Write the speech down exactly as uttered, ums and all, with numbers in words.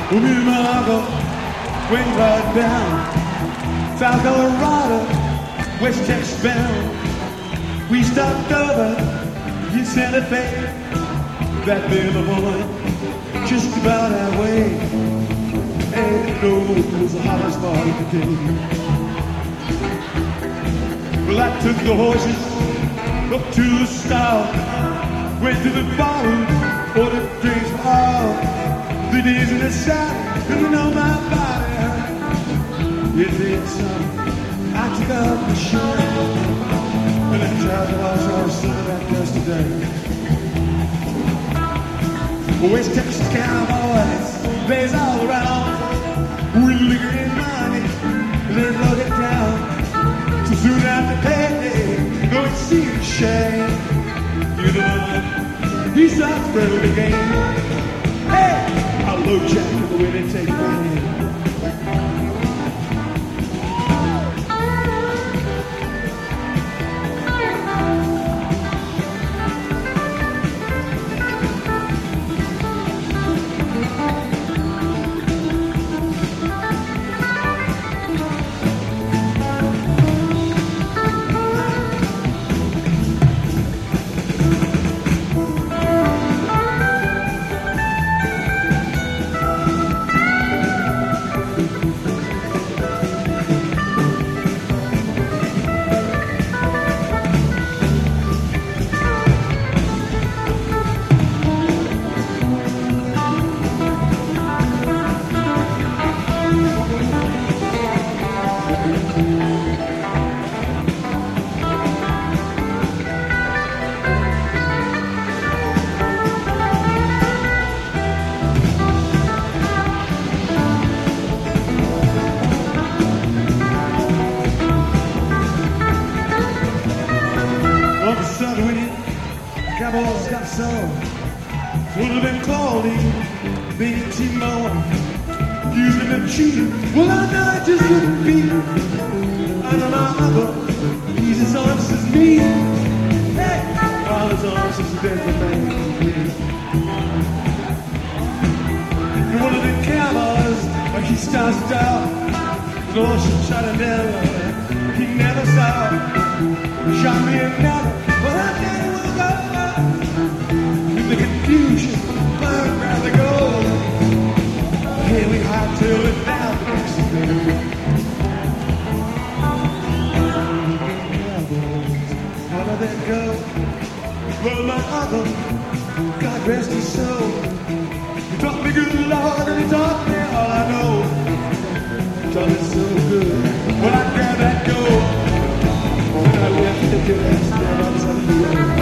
Well, me and my uncle went right down South Colorado, West Texas bound. We stopped over in Santa Fe that little morning, just about halfway. And it was the hottest part of the day. Well, I took the horses up to the stall, went to the bar, ordered drinks for all. The days in the south, couldn't know my body. It did some. I took off my shirt, and I tried to wash off some of that dust today. West Texas cowboys, there's all around. We liquor and money, then look it down. So soon after payday, go and see the shame. You know, he starts friendly the game. Hey! I low jack the way they take me. Cowboys got some. One of them called him Big T-Mo. Using them cheating. Well, I know it just couldn't be. I know my uncle, he's as honest as me. Hey, all as honest as a desert man. And one of them cowboys, like he starts out, Lord, she shot him down. He never saw. Shot me another, but I never will go. The confusion, burn round the gold. Here we hot till it down the next day. How did that go? Well, my uncle, God rest his soul, he taught me good Lord, and he taught me all I know. He taught me so good. Well, I grabbed that gold, and I left the gas down outside the road.